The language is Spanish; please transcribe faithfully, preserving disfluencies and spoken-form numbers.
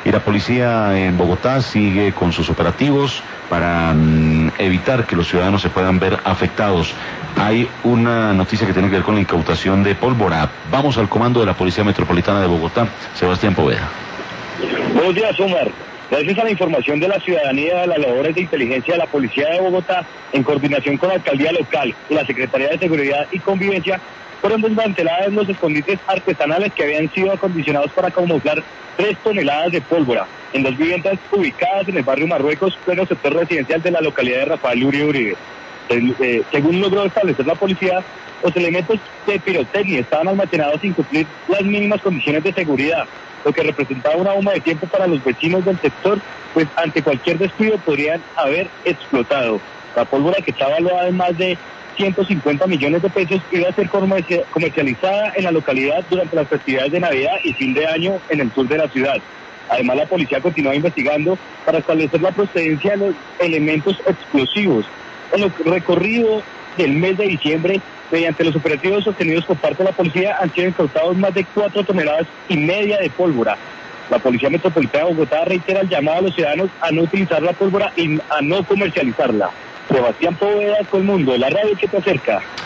Y la policía en Bogotá sigue con sus operativos para mm, evitar que los ciudadanos se puedan ver afectados. Hay una noticia que tiene que ver con la incautación de pólvora. Vamos al comando de la Policía Metropolitana de Bogotá, Sebastián Poveda. Buenos días, Omar. Gracias a la información de la ciudadanía, de las labores de inteligencia de la Policía de Bogotá, en coordinación con la Alcaldía Local y la Secretaría de Seguridad y Convivencia, fueron desmantelados los escondites artesanales que habían sido acondicionados para camuflar tres toneladas de pólvora en dos viviendas ubicadas en el barrio Marruecos, pleno sector residencial de la localidad de Rafael Uribe Uribe. Eh, según logró establecer la policía, los elementos de pirotecnia estaban almacenados sin cumplir las mínimas condiciones de seguridad, lo que representaba una bomba de tiempo para los vecinos del sector, pues ante cualquier descuido podrían haber explotado. La pólvora, que está valuada en más de ciento cincuenta millones de pesos, iba a ser comercializada en la localidad durante las festividades de Navidad y fin de año en el sur de la ciudad. Además, la policía continúa investigando para establecer la procedencia de los elementos explosivos. En el recorrido del mes de diciembre, mediante los operativos sostenidos por parte de la policía, han sido incautados más de cuatro toneladas y media de pólvora. La Policía Metropolitana de Bogotá reitera el llamado a los ciudadanos a no utilizar la pólvora y a no comercializarla. Sebastián Poveda, Colmundo, la radio que te acerca.